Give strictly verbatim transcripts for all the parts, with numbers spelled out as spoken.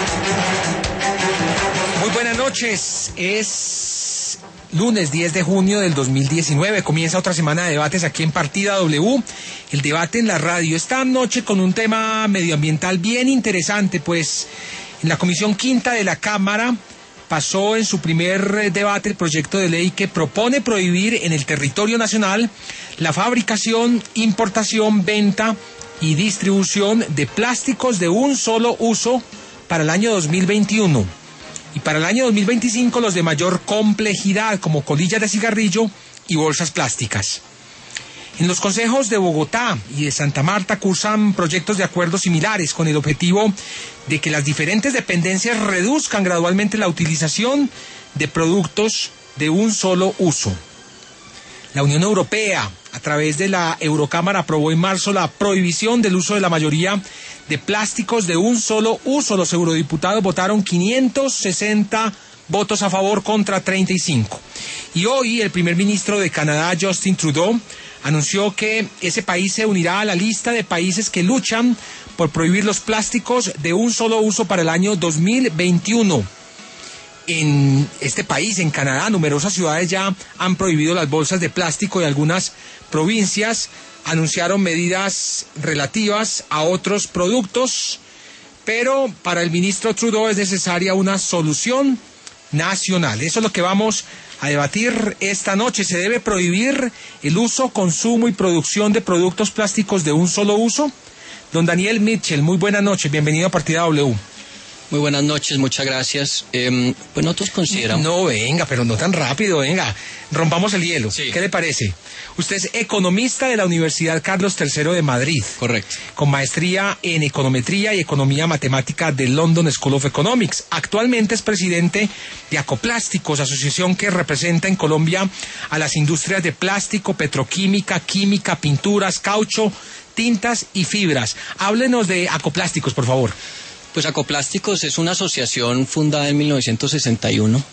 Muy buenas noches, es lunes diez de junio del dos mil diecinueve, comienza otra semana de debates aquí en Partida W, el debate en la radio, esta noche con un tema medioambiental bien interesante, pues en la Comisión Quinta de la Cámara pasó en su primer debate el proyecto de ley que propone prohibir en el territorio nacional la fabricación, importación, venta y distribución de plásticos de un solo uso para el año dos mil veintiuno. Y para el año dos mil veinticinco los de mayor complejidad, como colillas de cigarrillo y bolsas plásticas. En los consejos de Bogotá y de Santa Marta cursan proyectos de acuerdos similares con el objetivo de que las diferentes dependencias reduzcan gradualmente la utilización de productos de un solo uso. La Unión Europea, a través de la Eurocámara, aprobó en marzo la prohibición del uso de la mayoría de plásticos de un solo uso. Los eurodiputados votaron quinientos sesenta votos a favor contra treinta y cinco. Y hoy el primer ministro de Canadá, Justin Trudeau, anunció que ese país se unirá a la lista de países que luchan por prohibir los plásticos de un solo uso para el año dos mil veintiuno. En este país, en Canadá, numerosas ciudades ya han prohibido las bolsas de plástico y algunas provincias anunciaron medidas relativas a otros productos, pero para el ministro Trudeau es necesaria una solución nacional. Eso es lo que vamos a debatir esta noche. ¿Se debe prohibir el uso, consumo y producción de productos plásticos de un solo uso? Don Daniel Mitchell, muy buenas noches, bienvenido a Partida W. Muy buenas noches, muchas gracias. Eh, pues nosotros consideramos... No, venga, pero no tan rápido, venga. Rompamos el hielo. Sí. ¿Qué le parece? Usted es economista de la Universidad Carlos tercero de Madrid. Correcto. Con maestría en econometría y economía matemática de London School of Economics. Actualmente es presidente de Acoplásticos, asociación que representa en Colombia a las industrias de plástico, petroquímica, química, pinturas, caucho, tintas y fibras. Háblenos de Acoplásticos, por favor. Pues Acoplásticos es una asociación fundada en mil novecientos sesenta y uno,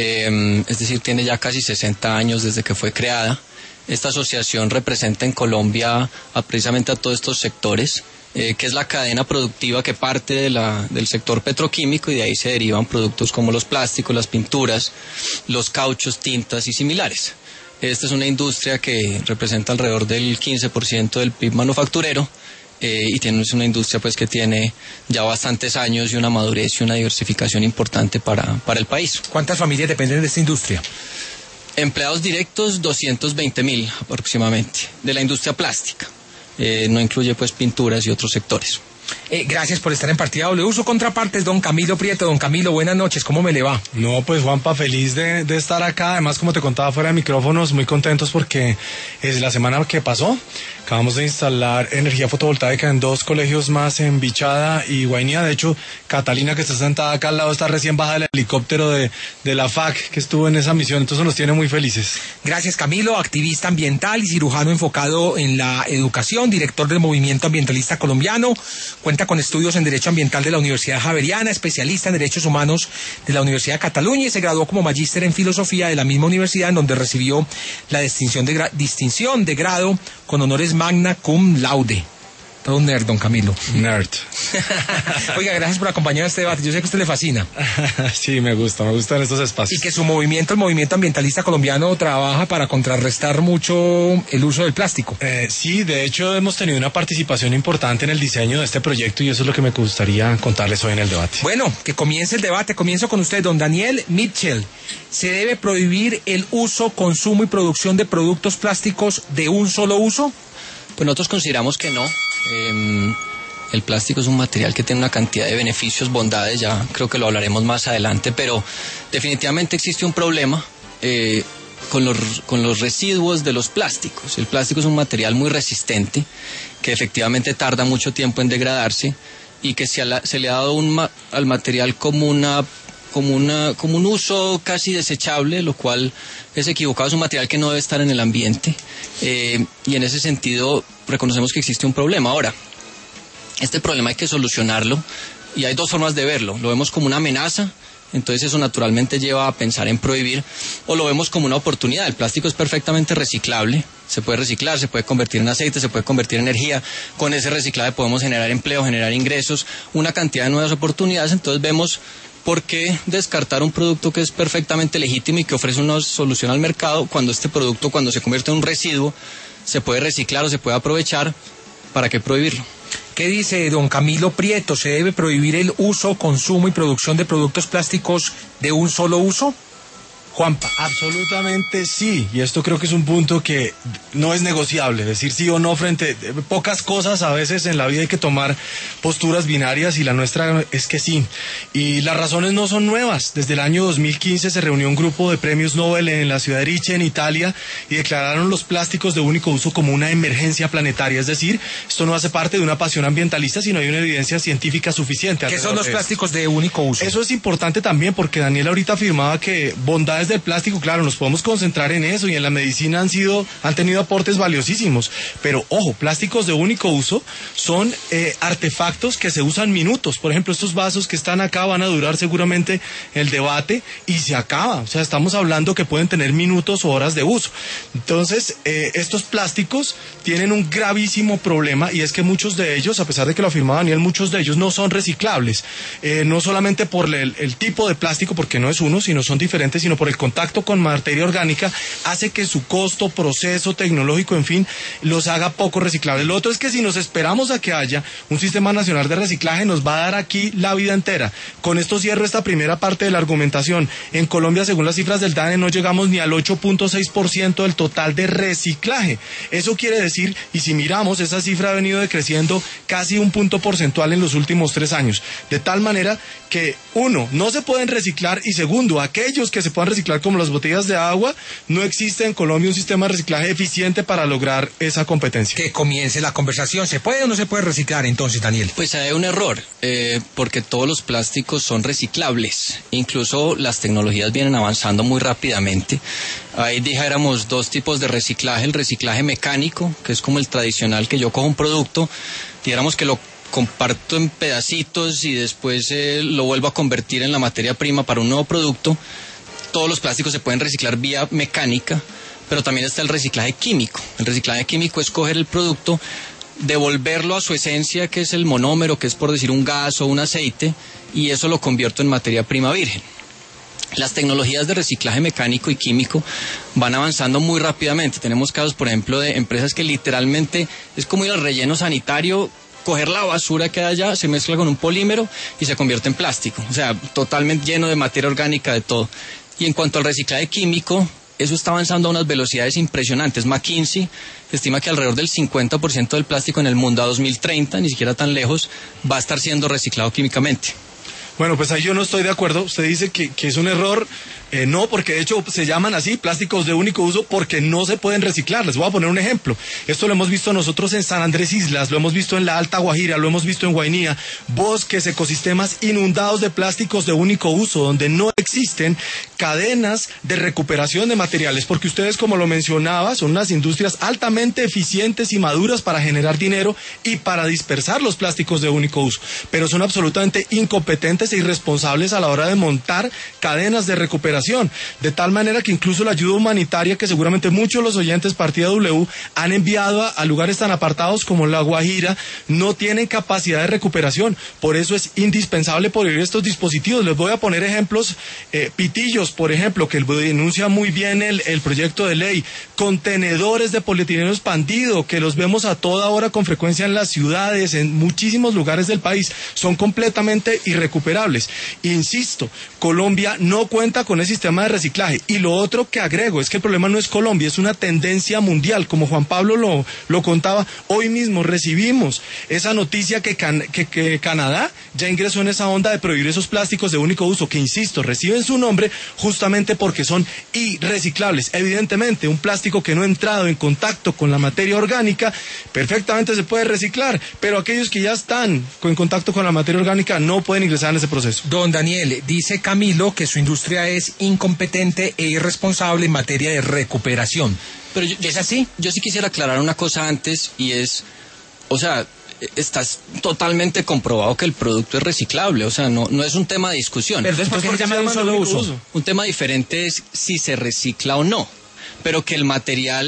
eh, es decir, tiene ya casi sesenta años desde que fue creada. Esta asociación representa en Colombia a precisamente a todos estos sectores, eh, que es la cadena productiva que parte de la, del sector petroquímico y de ahí se derivan productos como los plásticos, las pinturas, los cauchos, tintas y similares. Esta es una industria que representa alrededor del quince por ciento del P I B manufacturero. Eh, y tiene una industria pues que tiene ya bastantes años y una madurez y una diversificación importante para, para el país. ¿Cuántas familias dependen de esta industria? Empleados directos doscientos veinte mil aproximadamente de la industria plástica, eh, no incluye pues pinturas y otros sectores. Eh, gracias por estar en Partida W. Su contraparte es don Camilo Prieto. Don Camilo, buenas noches, ¿cómo me le va? No, pues Juanpa, feliz de, de estar acá. Además, como te contaba fuera de micrófonos, muy contentos porque es la semana que pasó. Acabamos de instalar energía fotovoltaica en dos colegios más, en Bichada y Guainía. De hecho, Catalina, que está sentada acá al lado, está recién bajada del helicóptero de, de la F A C, que estuvo en esa misión. Entonces nos tiene muy felices. Gracias, Camilo, activista ambiental y cirujano enfocado en la educación, director del Movimiento Ambientalista Colombiano. Cuenta con estudios en Derecho Ambiental de la Universidad Javeriana, especialista en Derechos Humanos de la Universidad de Cataluña y se graduó como magíster en Filosofía de la misma universidad, en donde recibió la distinción de, gra- distinción de grado con honores magna cum laude. Todo un nerd, don Camilo. Nerd. Oiga, gracias por acompañarnos a este debate. Yo sé que a usted le fascina. Sí, me gusta, me gustan estos espacios. Y que su movimiento, el Movimiento Ambientalista Colombiano, trabaja para contrarrestar mucho el uso del plástico. Eh, sí, de hecho hemos tenido una participación importante en el diseño de este proyecto y eso es lo que me gustaría contarles hoy en el debate. Bueno, que comience el debate. Comienzo con usted, don Daniel Mitchell. ¿Se debe prohibir el uso, consumo y producción de productos plásticos de un solo uso? Pues nosotros consideramos que no. Eh, el plástico es un material que tiene una cantidad de beneficios, bondades, ya creo que lo hablaremos más adelante, pero definitivamente existe un problema eh, con los, con los residuos de los plásticos. El plástico es un material muy resistente, que efectivamente tarda mucho tiempo en degradarse y que se, la, se le ha dado un ma, al material como una... Como, una, como un uso casi desechable, lo cual es equivocado, es un material que no debe estar en el ambiente eh, y en ese sentido reconocemos que existe un problema. Ahora, este problema hay que solucionarlo y hay dos formas de verlo. Lo vemos como una amenaza, entonces eso naturalmente lleva a pensar en prohibir, o lo vemos como una oportunidad. El plástico es perfectamente reciclable, se puede reciclar, se puede convertir en aceite, se puede convertir en energía. Con ese reciclaje podemos generar empleo, generar ingresos, una cantidad de nuevas oportunidades. Entonces vemos por qué descartar un producto que es perfectamente legítimo y que ofrece una solución al mercado cuando este producto, cuando se convierte en un residuo, se puede reciclar o se puede aprovechar. ¿Para qué prohibirlo? ¿Qué dice don Camilo Prieto? ¿Se debe prohibir el uso, consumo y producción de productos plásticos de un solo uso? Juanpa, absolutamente sí, y esto creo que es un punto que no es negociable, decir sí o no frente a pocas cosas. A veces en la vida hay que tomar posturas binarias y la nuestra es que sí, y las razones no son nuevas. Desde el año dos mil quince se reunió un grupo de premios Nobel en la ciudad de Riche, en Italia, y declararon los plásticos de único uso como una emergencia planetaria, es decir, esto no hace parte de una pasión ambientalista, sino hay una evidencia científica suficiente. ¿Qué son los plásticos de único uso? Eso es importante también porque Daniel ahorita afirmaba que bondades del plástico, claro, nos podemos concentrar en eso, y en la medicina han sido, han tenido aportes valiosísimos, pero ojo, plásticos de único uso son eh, artefactos que se usan minutos. Por ejemplo, estos vasos que están acá van a durar seguramente el debate y se acaba, o sea, estamos hablando que pueden tener minutos o horas de uso. Entonces, eh, estos plásticos tienen un gravísimo problema, y es que muchos de ellos, a pesar de que lo afirmaba Daniel, muchos de ellos no son reciclables, eh, no solamente por el, el tipo de plástico, porque no es uno, sino son diferentes, sino por el contacto con materia orgánica, hace que su costo, proceso tecnológico, en fin, los haga poco reciclables. Lo otro es que si nos esperamos a que haya un sistema nacional de reciclaje, nos va a dar aquí la vida entera. Con esto cierro esta primera parte de la argumentación. En Colombia, según las cifras del DANE, no llegamos ni al ocho punto seis por ciento del total de reciclaje. Eso quiere decir, y si miramos, esa cifra ha venido decreciendo casi un punto porcentual en los últimos tres años. De tal manera que, uno, no se pueden reciclar, y segundo, aquellos que se puedan reciclar como las botellas de agua, no existe en Colombia un sistema de reciclaje eficiente para lograr esa competencia. Que comience la conversación. ¿Se puede o no se puede reciclar entonces, Daniel? Pues hay un error, eh, porque todos los plásticos son reciclables. Incluso las tecnologías vienen avanzando muy rápidamente. Ahí dijéramos dos tipos de reciclaje: el reciclaje mecánico, que es como el tradicional, que yo cojo un producto, dijéramos que lo comparto en pedacitos y después eh, lo vuelvo a convertir en la materia prima para un nuevo producto. Todos los plásticos se pueden reciclar vía mecánica, pero también está el reciclaje químico. El reciclaje químico es coger el producto, devolverlo a su esencia, que es el monómero, que es, por decir, un gas o un aceite, y eso lo convierto en materia prima virgen. Las tecnologías de reciclaje mecánico y químico van avanzando muy rápidamente. Tenemos casos, por ejemplo, de empresas que literalmente es como ir al relleno sanitario, coger la basura que hay allá, se mezcla con un polímero y se convierte en plástico. O sea, totalmente lleno de materia orgánica, de todo. Y en cuanto al reciclaje químico, eso está avanzando a unas velocidades impresionantes. McKinsey estima que alrededor del cincuenta por ciento del plástico en el mundo a dos mil treinta, ni siquiera tan lejos, va a estar siendo reciclado químicamente. Bueno, pues ahí yo no estoy de acuerdo. Usted dice que, que es un error. Eh, no, porque de hecho se llaman así, plásticos de único uso, porque no se pueden reciclar. Les voy a poner un ejemplo. Esto lo hemos visto nosotros en San Andrés Islas, lo hemos visto en la Alta Guajira, lo hemos visto en Guainía. Bosques, ecosistemas inundados de plásticos de único uso, donde no existen cadenas de recuperación de materiales, porque ustedes, como lo mencionaba, son unas industrias altamente eficientes y maduras para generar dinero y para dispersar los plásticos de único uso, pero son absolutamente incompetentes e irresponsables a la hora de montar cadenas de recuperación, de tal manera que incluso la ayuda humanitaria, que seguramente muchos de los oyentes Partida W han enviado a, a lugares tan apartados como la Guajira, no tienen capacidad de recuperación. Por eso es indispensable prohibir estos dispositivos. Les voy a poner ejemplos. eh, pitillos, por ejemplo, que denuncia muy bien el, el proyecto de ley, contenedores de polietileno expandido, que los vemos a toda hora con frecuencia en las ciudades, en muchísimos lugares del país, son completamente irrecuperables. Insisto, Colombia no cuenta con ese sistema de reciclaje. Y lo otro que agrego es que el problema no es Colombia, es una tendencia mundial. Como Juan Pablo lo, lo contaba, hoy mismo recibimos esa noticia que, can, que, que Canadá ya ingresó en esa onda de prohibir esos plásticos de único uso, que insisto, reciben su nombre justamente porque son irreciclables. Evidentemente, un plástico que no ha entrado en contacto con la materia orgánica perfectamente se puede reciclar, pero aquellos que ya están en contacto con la materia orgánica no pueden ingresar en ese proceso. Don Daniel, dice Camilo que su industria es incompetente e irresponsable en materia de recuperación. Pero yo, yo, ¿es así? Yo sí quisiera aclarar una cosa antes, y es, o sea, está totalmente comprobado que el producto es reciclable, o sea, no, no es un tema de discusión. Pero entonces, ¿por qué se llama de un solo uso? Un tema diferente es si se recicla o no, pero que el material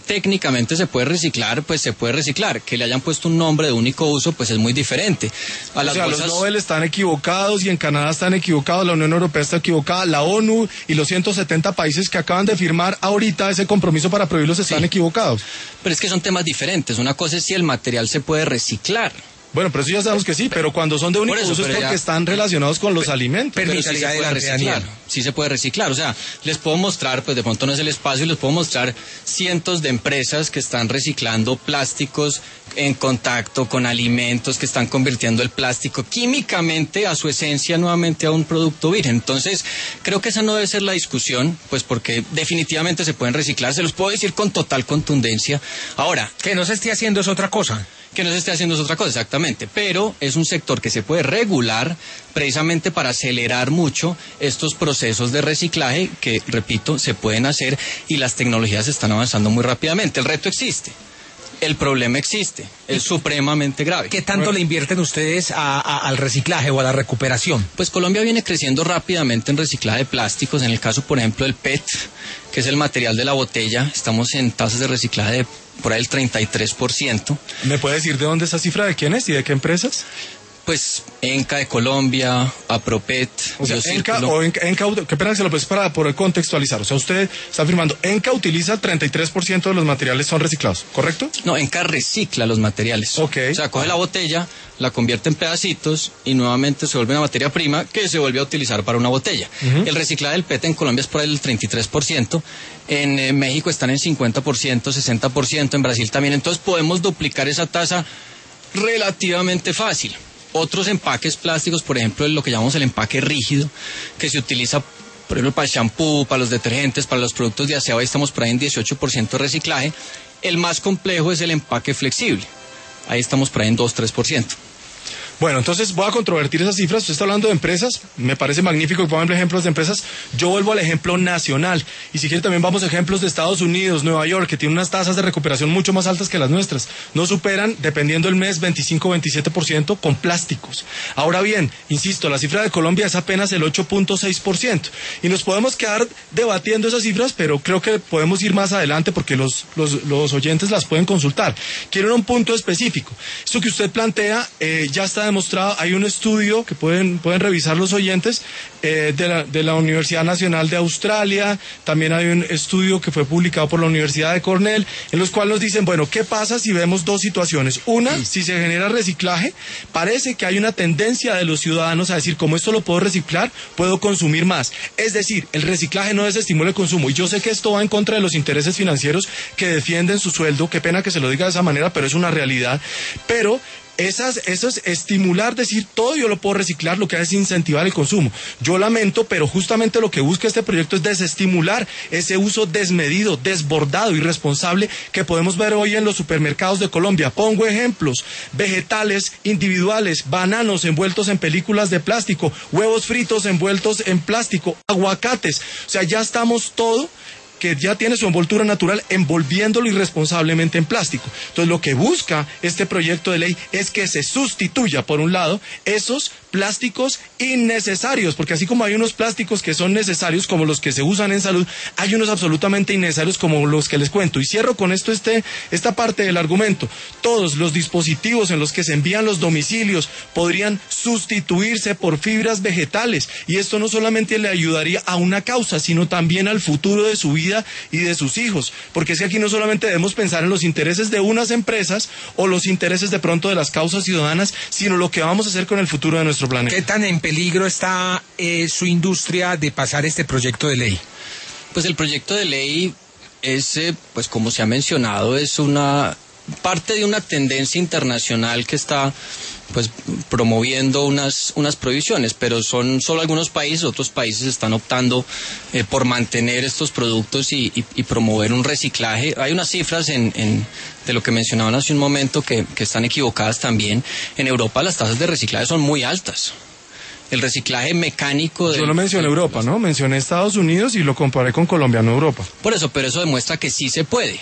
técnicamente se puede reciclar, pues se puede reciclar. Que le hayan puesto un nombre de único uso, pues es muy diferente. A las o sea, bolsas... los Nobel están equivocados y en Canadá están equivocados, la Unión Europea está equivocada, la ONU y los ciento setenta países que acaban de firmar ahorita ese compromiso para prohibirlos están sí. equivocados. Pero es que son temas diferentes. Una cosa es si el material se puede reciclar. Bueno, pero eso ya sabemos que sí, pero cuando son de único uso es porque ya están relacionados con los alimentos. Pero sí se puede reciclar, sí se puede reciclar. O sea, les puedo mostrar, pues de pronto no es el espacio, les puedo mostrar cientos de empresas que están reciclando plásticos en contacto con alimentos, que están convirtiendo el plástico químicamente a su esencia nuevamente a un producto virgen. Entonces, creo que esa no debe ser la discusión, pues porque definitivamente se pueden reciclar, se los puedo decir con total contundencia. Ahora, que no se esté haciendo es otra cosa. Que no se esté haciendo es otra cosa, exactamente, pero es un sector que se puede regular precisamente para acelerar mucho estos procesos de reciclaje que, repito, se pueden hacer y las tecnologías están avanzando muy rápidamente. El reto existe. El problema existe, es supremamente grave. ¿Qué tanto le invierten ustedes a, a, al reciclaje o a la recuperación? Pues Colombia viene creciendo rápidamente en reciclaje de plásticos. En el caso, por ejemplo, del P E T, que es el material de la botella, estamos en tasas de reciclaje de por ahí el treinta y tres por ciento. ¿Me puede decir de dónde esa cifra, de quiénes y de qué empresas? Pues Enca de Colombia, Apropet, o sea, Enca o Enca, Enca, qué pena que se lo pues para poder contextualizar. O sea, usted está afirmando, Enca utiliza treinta y tres por ciento de los materiales son reciclados, ¿correcto? No, Enca recicla los materiales. Ok. O sea, coge la botella, la convierte en pedacitos y nuevamente se vuelve una materia prima que se vuelve a utilizar para una botella. Uh-huh. El reciclaje del P E T en Colombia es por el treinta y tres por ciento, en eh, México están en cincuenta por ciento, sesenta por ciento, en Brasil también. Entonces podemos duplicar esa tasa relativamente fácil. Otros empaques plásticos, por ejemplo, lo que llamamos el empaque rígido, que se utiliza, por ejemplo, para el shampoo, para los detergentes, para los productos de aseo, ahí estamos por ahí en dieciocho por ciento de reciclaje. El más complejo es el empaque flexible, ahí estamos por ahí en dos a tres por ciento. Bueno, entonces voy a controvertir esas cifras. Usted está hablando de empresas, me parece magnífico que pongan ejemplos de empresas. Yo vuelvo al ejemplo nacional. Y si quiere también vamos a ejemplos de Estados Unidos, Nueva York, que tiene unas tasas de recuperación mucho más altas que las nuestras. No superan, dependiendo del mes, veinticinco o veintisiete por ciento con plásticos. Ahora bien, insisto, la cifra de Colombia es apenas el ocho punto seis por ciento. Y nos podemos quedar debatiendo esas cifras, pero creo que podemos ir más adelante porque los, los, los oyentes las pueden consultar. Quiero ir a un punto específico. Esto que usted plantea eh, ya está demostrado. Hay un estudio que pueden, pueden revisar los oyentes eh, de, la, de la Universidad Nacional de Australia. También hay un estudio que fue publicado por la Universidad de Cornell, en los cuales nos dicen, bueno, ¿qué pasa si vemos dos situaciones? Una, si se genera reciclaje, parece que hay una tendencia de los ciudadanos a decir, como esto lo puedo reciclar, puedo consumir más. Es decir, el reciclaje no desestimula el consumo. Y yo sé que esto va en contra de los intereses financieros que defienden su sueldo. Qué pena que se lo diga de esa manera, pero es una realidad. Pero Esas, eso es estimular, decir, todo yo lo puedo reciclar, lo que hace es incentivar el consumo. Yo lamento, pero justamente lo que busca este proyecto es desestimular ese uso desmedido, desbordado, irresponsable que podemos ver hoy en los supermercados de Colombia. Pongo ejemplos: vegetales individuales, bananos envueltos en películas de plástico, huevos fritos envueltos en plástico, aguacates. O sea, ya estamos todo que ya tiene su envoltura natural, envolviéndolo irresponsablemente en plástico. Entonces, lo que busca este proyecto de ley es que se sustituya, por un lado, esos plásticos innecesarios, porque así como hay unos plásticos que son necesarios, como los que se usan en salud, hay unos absolutamente innecesarios como los que les cuento. Y cierro con esto este, esta parte del argumento. Todos los dispositivos en los que se envían los domicilios podrían sustituirse por fibras vegetales, y esto no solamente le ayudaría a una causa, sino también al futuro de su vida y de sus hijos, porque es que aquí no solamente debemos pensar en los intereses de unas empresas o los intereses de pronto de las causas ciudadanas, sino lo que vamos a hacer con el futuro de nuestro planeta. ¿Qué tan en peligro está eh, su industria de pasar este proyecto de ley? Pues el proyecto de ley es, eh, pues como se ha mencionado, es una parte de una tendencia internacional que está pues promoviendo unas unas prohibiciones, pero son solo algunos países. Otros países están optando eh, por mantener estos productos y, y, y promover un reciclaje. Hay unas cifras en, en de lo que mencionaban hace un momento que, que están equivocadas también. En Europa las tasas de reciclaje son muy altas. El reciclaje mecánico... Yo no mencioné Europa, ¿no? Mencioné Estados Unidos y lo comparé con Colombia, no Europa. Por eso, pero eso demuestra que sí se puede.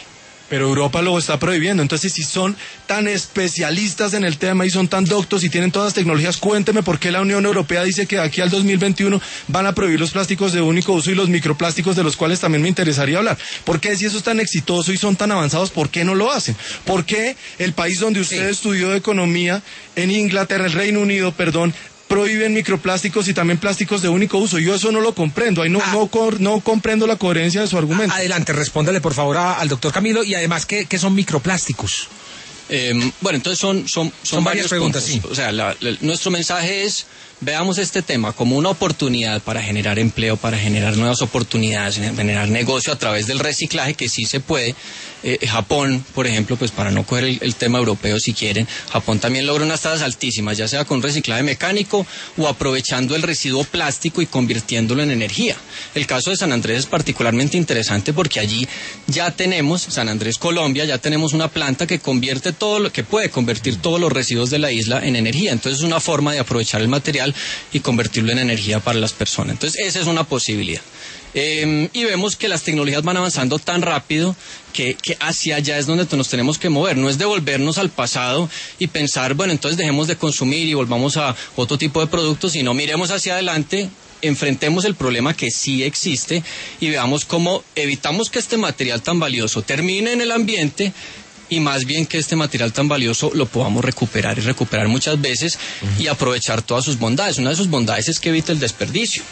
Pero Europa lo está prohibiendo. Entonces, si son tan especialistas en el tema y son tan doctos y tienen todas las tecnologías, cuénteme por qué la Unión Europea dice que de aquí al dos mil veintiuno van a prohibir los plásticos de único uso y los microplásticos, de los cuales también me interesaría hablar. ¿Por qué, si eso es tan exitoso y son tan avanzados, por qué no lo hacen? ¿Por qué el país donde usted sí. estudió economía, en Inglaterra, el Reino Unido, perdón, prohíben microplásticos y también plásticos de único uso? Yo eso no lo comprendo, ahí no, ah, no, no comprendo la coherencia de su argumento. Adelante, respóndale por favor a, al doctor Camilo, y además, ¿qué, qué son microplásticos? Eh, bueno, entonces son, son, son, son varias preguntas, puntos. Sí. O sea, la, la, nuestro mensaje es, veamos este tema como una oportunidad para generar empleo, para generar nuevas oportunidades, generar negocio a través del reciclaje, que sí se puede. Eh, Japón, por ejemplo, pues para no coger el, el tema europeo si quieren, Japón también logra unas tasas altísimas, ya sea con reciclaje mecánico o aprovechando el residuo plástico y convirtiéndolo en energía. El caso de San Andrés es particularmente interesante porque allí ya tenemos, San Andrés, Colombia, ya tenemos una planta que convierte todo lo que puede convertir todos los residuos de la isla en energía. Entonces es una forma de aprovechar el material y convertirlo en energía para las personas. Entonces esa es una posibilidad. Eh, y vemos que las tecnologías van avanzando tan rápido que, que hacia allá es donde nos tenemos que mover. No es devolvernos al pasado y pensar, bueno, entonces dejemos de consumir y volvamos a otro tipo de productos, sino miremos hacia adelante, enfrentemos el problema que sí existe y veamos cómo evitamos que este material tan valioso termine en el ambiente, y más bien que este material tan valioso lo podamos recuperar y recuperar muchas veces uh-huh. y aprovechar todas sus bondades. Una de sus bondades es que evita el desperdicio.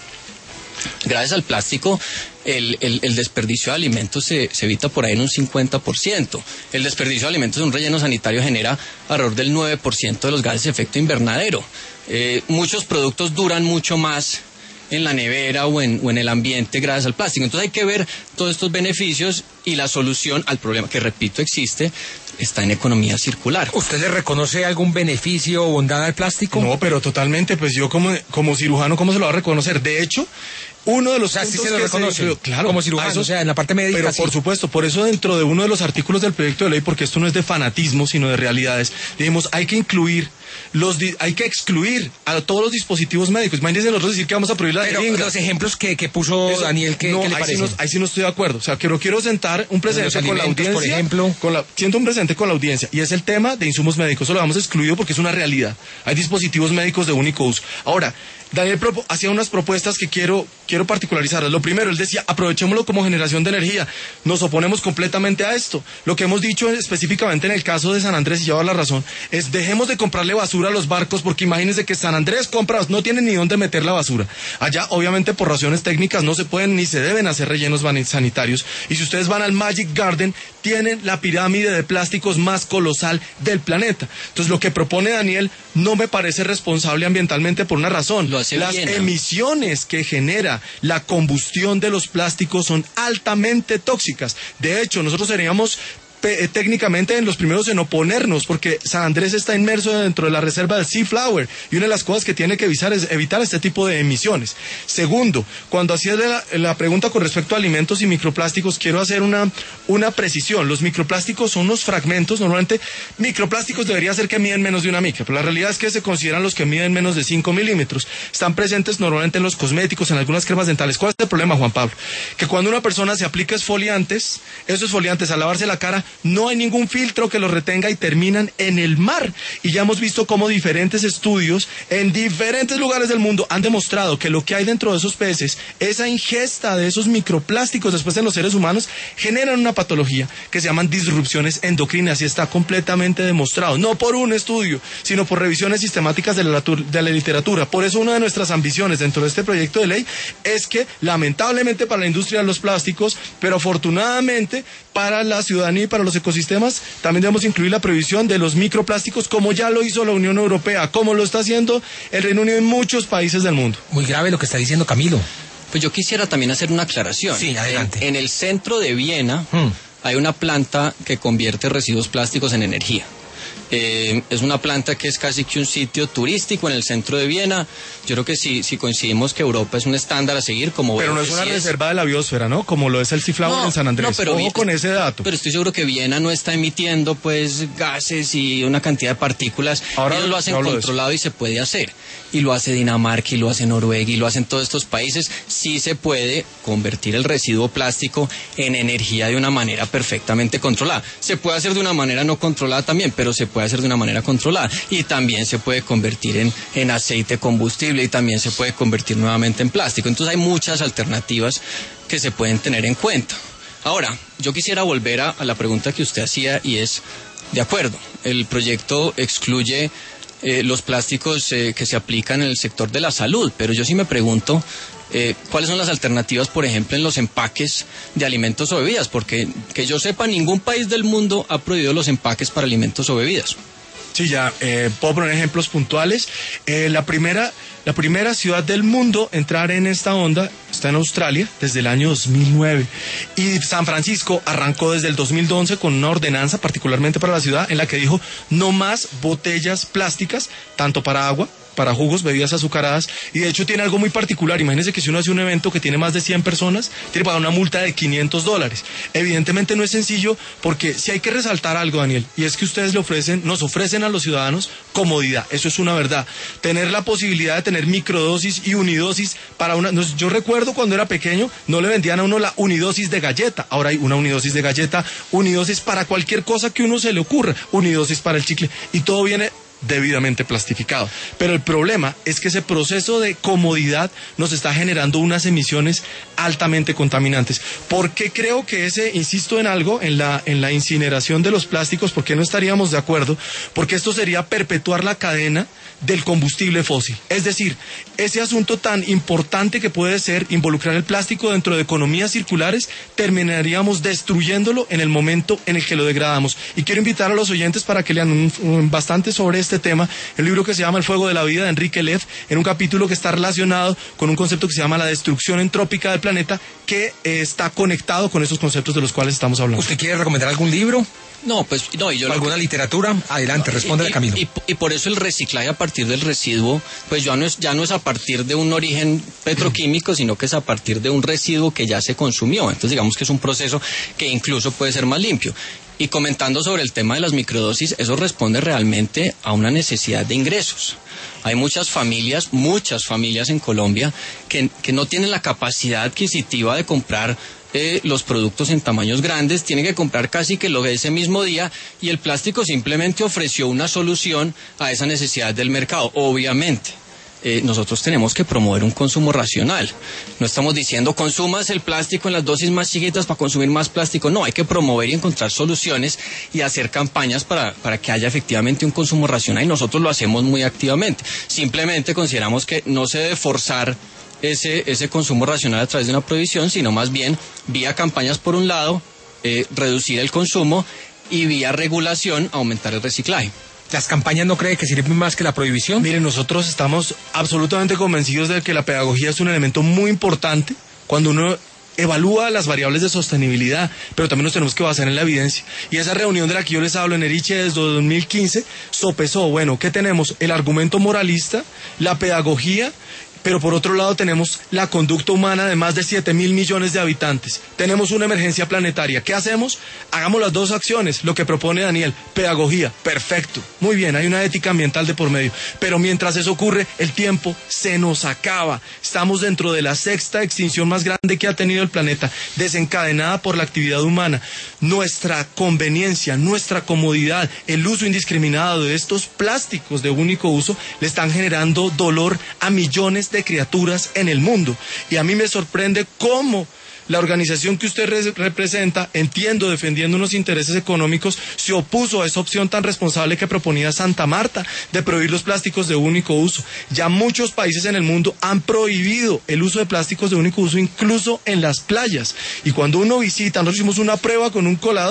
Gracias al plástico, el, el, el desperdicio de alimentos se, se evita por ahí en un cincuenta por ciento. El desperdicio de alimentos en un relleno sanitario genera alrededor del nueve por ciento de los gases de efecto invernadero. Eh, muchos productos duran mucho más en la nevera o en, o en el ambiente gracias al plástico. Entonces hay que ver todos estos beneficios, y la solución al problema, que repito existe, está en economía circular. ¿Usted le reconoce algún beneficio o bondad al plástico? No, pero totalmente, pues yo como, como cirujano, ¿cómo se lo va a reconocer? De hecho, uno de los o sea, puntos sí se lo que reconoce, se, claro, como cirujano, eso, o sea, en la parte médica. Pero sí. por supuesto, por eso dentro de uno de los artículos del proyecto de ley, porque esto no es de fanatismo, sino de realidades, dijimos, hay que incluir los hay que excluir a todos los dispositivos médicos. Imagínense nosotros decir que vamos a prohibir la Pero jeringa. los ejemplos que, que puso eso, Daniel, ¿qué, no, ¿qué le ahí parece? Sí no, ahí sí no estoy de acuerdo. O sea, que no quiero sentar un presente con la audiencia. Por ejemplo. Con la, siento un presente con la audiencia. Y es el tema de insumos médicos. Eso lo hemos excluido porque es una realidad. Hay dispositivos médicos de único uso. Ahora, Daniel hacía unas propuestas que quiero, quiero particularizarlas. Lo primero, él decía, aprovechémoslo como generación de energía. Nos oponemos completamente a esto. Lo que hemos dicho específicamente en el caso de San Andrés, y lleva la razón, es dejemos de comprarle basura a los barcos, porque imagínense que San Andrés compra, no tiene ni dónde meter la basura. Allá, obviamente, por razones técnicas, no se pueden ni se deben hacer rellenos sanitarios. Y si ustedes van al Magic Garden, tienen la pirámide de plásticos más colosal del planeta. Entonces, lo que propone Daniel no me parece responsable ambientalmente por una razón. Las bien, emisiones que genera la combustión de los plásticos son altamente tóxicas. De hecho, nosotros seríamos técnicamente en los primeros en oponernos, porque San Andrés está inmerso dentro de la reserva del Sea Flower, y una de las cosas que tiene que evitar es evitar este tipo de emisiones. Segundo, cuando hacía la, la pregunta con respecto a alimentos y microplásticos, quiero hacer una, una precisión. Los microplásticos son unos fragmentos, normalmente microplásticos debería ser que miden menos de una micra, pero la realidad es que se consideran los que miden menos de cinco milímetros. Están presentes normalmente en los cosméticos, en algunas cremas dentales. ¿Cuál es el problema, Juan Pablo? Que cuando una persona se aplica esfoliantes, esos esfoliantes al lavarse la cara, no hay ningún filtro que los retenga y terminan en el mar. Y ya hemos visto cómo diferentes estudios en diferentes lugares del mundo han demostrado que lo que hay dentro de esos peces, esa ingesta de esos microplásticos después en los seres humanos, generan una patología que se llaman disrupciones endocrinas, y está completamente demostrado, no por un estudio, sino por revisiones sistemáticas de la, de la literatura. Por eso una de nuestras ambiciones dentro de este proyecto de ley es que, lamentablemente para la industria de los plásticos, pero afortunadamente para la ciudadanía y para los ecosistemas, también debemos incluir la prohibición de los microplásticos, como ya lo hizo la Unión Europea, como lo está haciendo el Reino Unido en muchos países del mundo. Muy grave lo que está diciendo Camilo. Pues yo quisiera también hacer una aclaración. Sí, adelante. En, en el centro de Viena hmm. hay una planta que convierte residuos plásticos en energía. Eh, es una planta que es casi que un sitio turístico en el centro de Viena. Yo creo que si, si coincidimos que Europa es un estándar a seguir, como pero no es una sí reserva es. de la biosfera, ¿no? Como lo es el Sea Flower no, en San Andrés. No, pero Ojo con ese dato. Pero estoy seguro que Viena no está emitiendo pues gases y una cantidad de partículas. Ahora ellos lo hacen controlado y se puede hacer. Y lo hace Dinamarca, y lo hace Noruega, y lo hacen todos estos países. Sí se puede convertir el residuo plástico en energía de una manera perfectamente controlada. Se puede hacer de una manera no controlada también, pero se puede hacer de una manera controlada. Y también se puede convertir en, en aceite combustible, y también se puede convertir nuevamente en plástico. Entonces hay muchas alternativas que se pueden tener en cuenta. Ahora, yo quisiera volver a, a la pregunta que usted hacía, y es, de acuerdo, el proyecto excluye Eh, los plásticos eh, que se aplican en el sector de la salud, pero yo sí me pregunto eh, cuáles son las alternativas, por ejemplo, en los empaques de alimentos o bebidas, porque que yo sepa, ningún país del mundo ha prohibido los empaques para alimentos o bebidas. Sí, ya, eh, puedo poner ejemplos puntuales. Eh, la primera, la primera ciudad del mundo en entrar en esta onda está en Australia desde el año dos mil nueve. Y San Francisco arrancó desde el dos mil once con una ordenanza particularmente para la ciudad en la que dijo no más botellas plásticas, tanto para agua, para jugos, bebidas azucaradas, y de hecho tiene algo muy particular. Imagínense que si uno hace un evento que tiene más de cien personas, tiene que pagar una multa de quinientos dólares. Evidentemente no es sencillo, porque si hay que resaltar algo, Daniel, y es que ustedes le ofrecen, nos ofrecen a los ciudadanos comodidad, eso es una verdad. Tener la posibilidad de tener microdosis y unidosis para una... No, yo recuerdo cuando era pequeño, no le vendían a uno la unidosis de galleta, ahora hay una unidosis de galleta, unidosis para cualquier cosa que uno se le ocurra, unidosis para el chicle, y todo viene debidamente plastificado. Pero el problema es que ese proceso de comodidad nos está generando unas emisiones altamente contaminantes. ¿Por qué creo que ese, insisto en algo, en la, en la incineración de los plásticos, por qué no estaríamos de acuerdo? Porque esto sería perpetuar la cadena del combustible fósil. Es decir, ese asunto tan importante que puede ser involucrar el plástico dentro de economías circulares, terminaríamos destruyéndolo en el momento en el que lo degradamos. Y quiero invitar a los oyentes para que lean un, un, bastante sobre este tema, el libro que se llama El fuego de la vida de Enrique Leff, en un capítulo que está relacionado con un concepto que se llama la destrucción entrópica del planeta, que eh, está conectado con esos conceptos de los cuales estamos hablando. ¿Usted quiere recomendar algún libro? No, pues no, y yo ¿alguna que... literatura? Adelante, responde el camino. Y, y, y por eso el reciclaje a partir del residuo, pues ya no es ya no es a partir de un origen petroquímico, sino que es a partir de un residuo que ya se consumió. Entonces digamos que es un proceso que incluso puede ser más limpio. Y comentando sobre el tema de las microdosis, eso responde realmente a una necesidad de ingresos. Hay muchas familias, muchas familias en Colombia que, que no tienen la capacidad adquisitiva de comprar Eh, los productos en tamaños grandes, tienen que comprar casi que lo de ese mismo día, y el plástico simplemente ofreció una solución a esa necesidad del mercado. Obviamente, eh, nosotros tenemos que promover un consumo racional. No estamos diciendo consumas el plástico en las dosis más chiquitas para consumir más plástico. No, hay que promover y encontrar soluciones y hacer campañas para, para que haya efectivamente un consumo racional, y nosotros lo hacemos muy activamente. Simplemente consideramos que no se debe forzar Ese, ese consumo racional a través de una prohibición, sino más bien vía campañas por un lado, eh, reducir el consumo, y vía regulación aumentar el reciclaje. ¿Las campañas no cree que sirven más que la prohibición? Miren, nosotros estamos absolutamente convencidos de que la pedagogía es un elemento muy importante cuando uno evalúa las variables de sostenibilidad, pero también nos tenemos que basar en la evidencia. Y esa reunión de la que yo les hablo en Eriche desde dos mil quince sopesó, bueno, ¿qué tenemos? El argumento moralista, la pedagogía, pero por otro lado tenemos la conducta humana de más de siete mil millones de habitantes. Tenemos una emergencia planetaria. ¿Qué hacemos? Hagamos las dos acciones, lo que propone Daniel, pedagogía, perfecto, muy bien, hay una ética ambiental de por medio, pero mientras eso ocurre, el tiempo se nos acaba. Estamos dentro de la sexta extinción más grande que ha tenido el planeta, desencadenada por la actividad humana. Nuestra conveniencia, nuestra comodidad, el uso indiscriminado de estos plásticos de único uso, le están generando dolor a millones de criaturas en el mundo. Y a mí me sorprende cómo la organización que usted re representa, entiendo, defendiendo unos intereses económicos, se opuso a esa opción tan responsable que proponía Santa Marta de prohibir los plásticos de único uso. Ya muchos países en el mundo han prohibido el uso de plásticos de único uso, incluso en las playas. Y cuando uno visita, nosotros hicimos una prueba con un colador,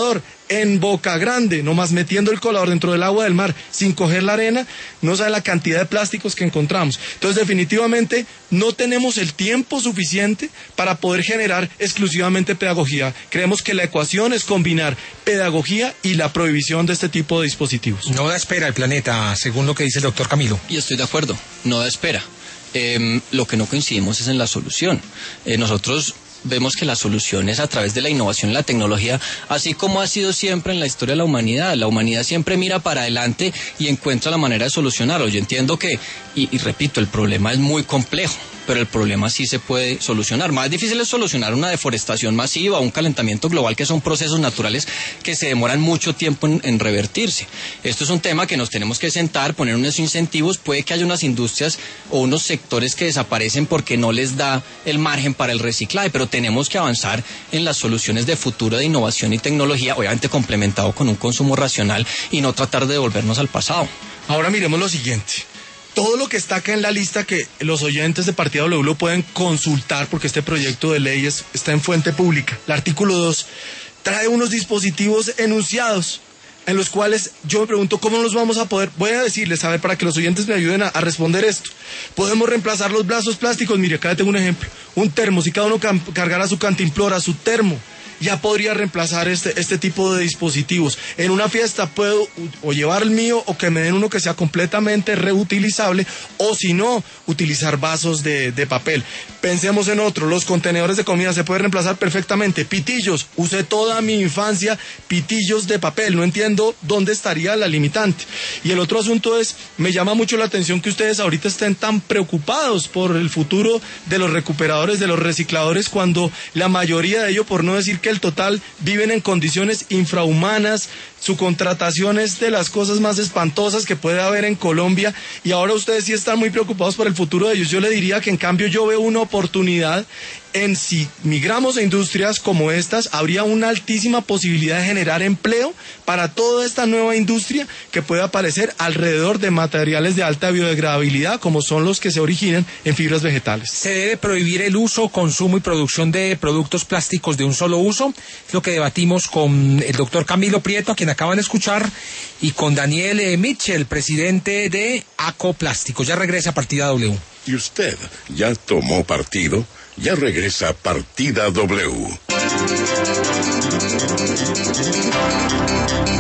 en Boca Grande, nomás metiendo el colador dentro del agua del mar, sin coger la arena, no sabe la cantidad de plásticos que encontramos. Entonces, definitivamente, no tenemos el tiempo suficiente para poder generar exclusivamente pedagogía. Creemos que la ecuación es combinar pedagogía y la prohibición de este tipo de dispositivos. No da espera el planeta, según lo que dice el doctor Camilo. Y estoy de acuerdo, no da espera. Eh, lo que no coincidimos es en la solución. Eh, nosotros vemos que la solución es a través de la innovación y la tecnología, así como ha sido siempre en la historia de la humanidad. La humanidad siempre mira para adelante y encuentra la manera de solucionarlo. Yo entiendo que, y, y repito, el problema es muy complejo, pero el problema sí se puede solucionar. Más difícil es solucionar una deforestación masiva, un calentamiento global, que son procesos naturales que se demoran mucho tiempo en, en revertirse. Esto es un tema que nos tenemos que sentar, poner unos incentivos. Puede que haya unas industrias o unos sectores que desaparecen porque no les da el margen para el reciclaje, pero tenemos que avanzar en las soluciones de futuro de innovación y tecnología, obviamente complementado con un consumo racional y no tratar de devolvernos al pasado. Ahora miremos lo siguiente. Todo lo que está acá en la lista, que los oyentes de Partida W lo pueden consultar porque este proyecto de ley es, está en fuente pública. El artículo dos trae unos dispositivos enunciados en los cuales yo me pregunto cómo nos vamos a poder, voy a decirles, a ver, para que los oyentes me ayuden a, a responder esto. Podemos reemplazar los brazos plásticos. Mire, acá tengo un ejemplo, un termo. Si cada uno cargara su cantimplora, su termo, ya podría reemplazar este, este tipo de dispositivos. En una fiesta puedo o llevar el mío o que me den uno que sea completamente reutilizable, o si no, utilizar vasos de, de papel. Pensemos en otro, los contenedores de comida se pueden reemplazar perfectamente. Pitillos, usé toda mi infancia pitillos de papel, no entiendo dónde estaría la limitante. Y el otro asunto es, me llama mucho la atención que ustedes ahorita estén tan preocupados por el futuro de los recuperadores, de los recicladores, cuando la mayoría de ellos, por no decir que el total, viven en condiciones infrahumanas. Su contratación es de las cosas más espantosas que puede haber en Colombia, y ahora ustedes sí están muy preocupados por el futuro de ellos. Yo le diría que en cambio yo veo una oportunidad en, si migramos a industrias como estas, habría una altísima posibilidad de generar empleo para toda esta nueva industria que puede aparecer alrededor de materiales de alta biodegradabilidad, como son los que se originan en fibras vegetales. ¿Se debe prohibir el uso, consumo y producción de productos plásticos de un solo uso? Es lo que debatimos con el doctor Camilo Prieto, a quien acaban de escuchar, y con Daniel eh, Mitchell, presidente de Acoplásticos. Ya regresa a Partida W. ¿Y usted ya tomó partido? Ya regresa a Partida W.